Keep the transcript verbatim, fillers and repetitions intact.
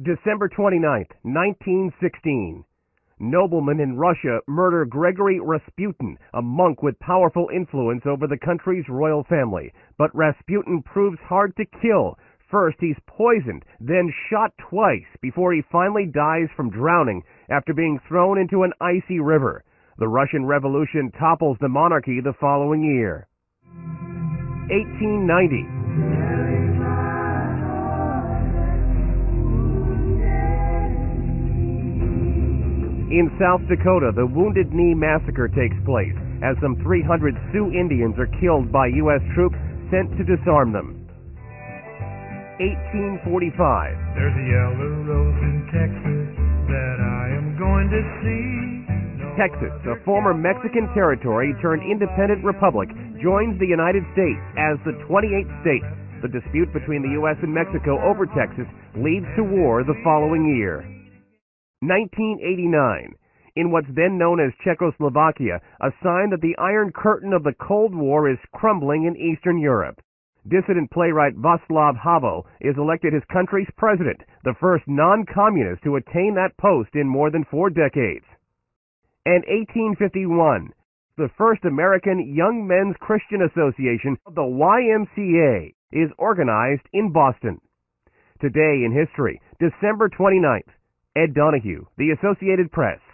December twenty-ninth, nineteen sixteen. Noblemen in Russia murder Gregory Rasputin, a monk with powerful influence over the country's royal family. But Rasputin proves hard to kill. First, he's poisoned, then shot twice before he finally dies from drowning after being thrown into an icy river. The Russian Revolution topples the monarchy the following year. eighteen ninety. In South Dakota, the Wounded Knee Massacre takes place as some three hundred Sioux Indians are killed by U S troops sent to disarm them. eighteen forty-five. There's a yellow rose in Texas that I am going to see. No Texas, a former Mexican territory turned independent republic, joins the United States as the twenty-eighth state. The dispute between the U S and Mexico over Texas leads to war the following year. nineteen eighty-nine. In what's then known as Czechoslovakia, a sign that the Iron Curtain of the Cold War is crumbling in Eastern Europe. Dissident playwright Václav Havel is elected his country's president, the first non-communist to attain that post in more than four decades. And eighteen fifty-one, the first American Young Men's Christian Association, the Y M C A, is organized in Boston. Today in history, December twenty-ninth. Ed Donahue, The Associated Press.